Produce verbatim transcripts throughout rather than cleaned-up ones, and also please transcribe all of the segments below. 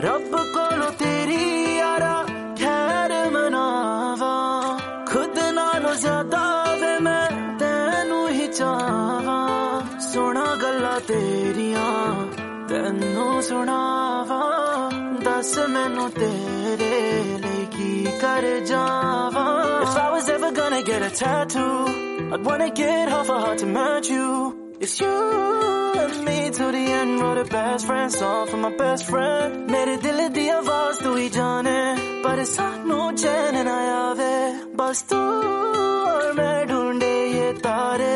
रब कोलों तेरी यारा खैर मनावा, खुद नालों ज्यादा वे मैं तेनू ही चाहवा, सुना गल्लां तेरियां तेनू सुनावा, दस मैनू तेरे लिए की कर जावा। If I was ever gonna get a tattoo, I'd wanna get half a heart to match you. It's you and me to the end, wrote a best friend song for my best friend. मेरे दिल दी आवाज़ तू ही जाने, पर सानू चैन ना आवे, बस तू और मैं ढूंढे ये तारे,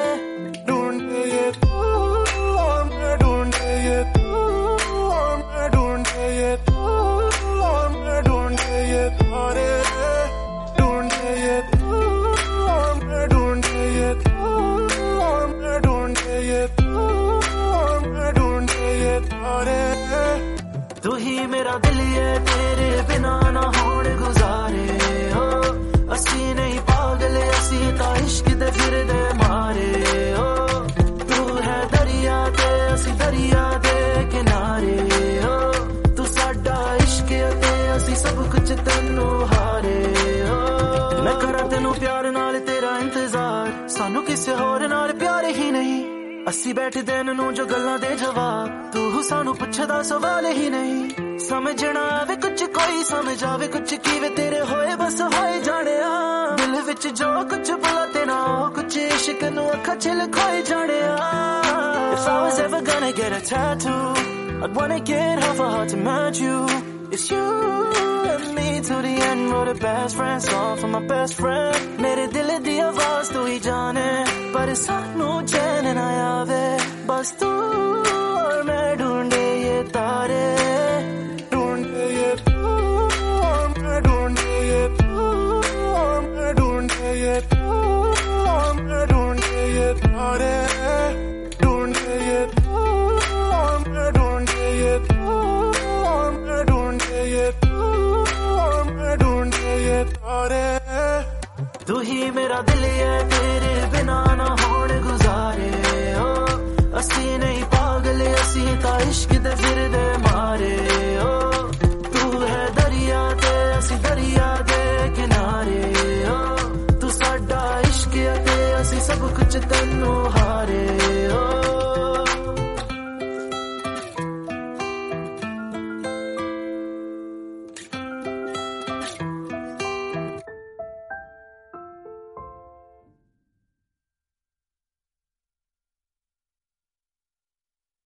ढूंढे ये तू और मैं ढूंढे ये तू और मैं ढूंढे ये तू और मैं ढूंढे ये तारे, ढूंढे ये तू और मैं ढूंढे ये तू और मैं ढूंढे ये तू और मैं ढूंढे ये तारे। तू ही मेरा दिल ये तेरे बिना ना होड़ गुजारे हो, असी नहीं पागल असी ता इश्क दे फिर दे मारे हो, तू है दरिया ते असी दरिया दे किनारे हो, तू साडा इश्क ते असी सब कुछ तेनू हारे हो। मैं करा तेनू प्यार नाल तेरा इंतजार, सानू किसे होर नाल प्यार ही नहीं, असी बैठे दिन नू जो गल्लां दे जवाब, तू सानू पुछदा सवाल ही नहीं, समझना आवे कुछ कोई समझ आवे कुछ कीवे तेरे होए बस होए जाने आ, दिल विच जो कुछ बुला तेना हो कुछ इश्क नू अखा छिल खोए जाने आ। If I was ever gonna get a tattoo, I'd wanna get half a heart to match you. It's you and me to the end, wrote a best friend song for my best friend. मेरे दिल दी आवाज़ तू ही जाने, पर सानू चैन ना आवे, बस तू और मैं ढूंढे ये तारे, ढूंढे ये तू और मैं ढूंढे ये तू और मैं ढूंढे ये तू और मैं ढूंढे ये तारे, ढूंढे ये तू और मैं ढूंढे ये तू और मैं ढूंढे ये तू और मैं ढूंढे ये तारे। तू ही मेरा दिल है तेरे बिना ना होड़ गुजारे हो, असी नहीं पागल असी ता इश्क दे फिर दे मारे हो,